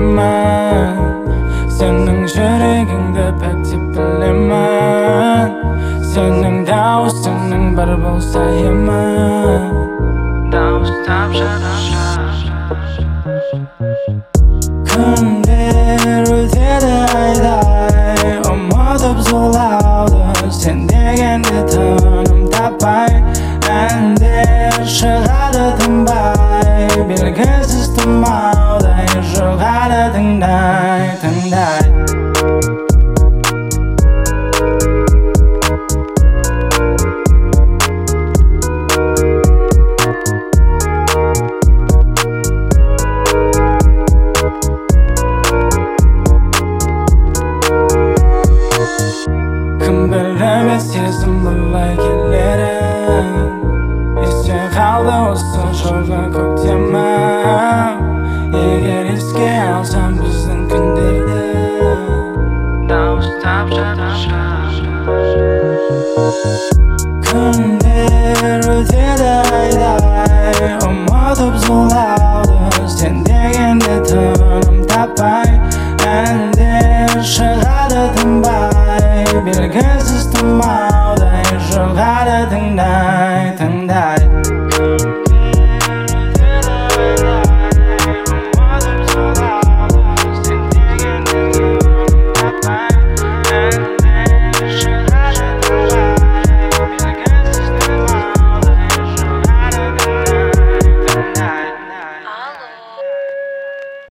billemem. Senin жүрегіңді пәктеп білемін. Senin дауысыңның бар болса емін. Дауыстап күндер өтеді айдай, ұмытып зулауды. Сен дегенде тыным таппай, әндер шығады тынбай, белгісіз тұмаудай жұғады тыңдай.